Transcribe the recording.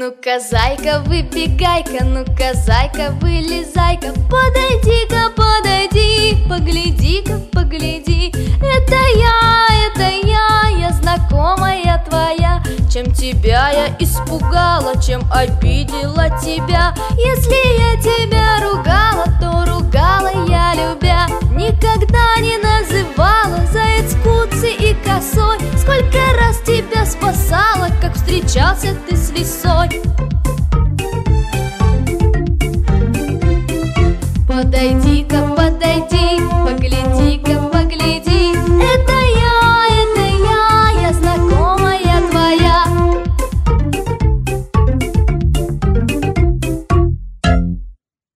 Ну-ка, зайка, выбегай-ка, ну-ка, зайка, вылезай-ка. Подойди-ка, подойди, погляди-ка, погляди. Это я знакомая твоя. Чем тебя я испугала, чем обидела тебя? Если я тебя ругала, то ругала я любя. Никогда не называла заяц куцей и косой. Сколько раз тебя спасала, как встречался ты с лисой. Подойди-ка, подойди,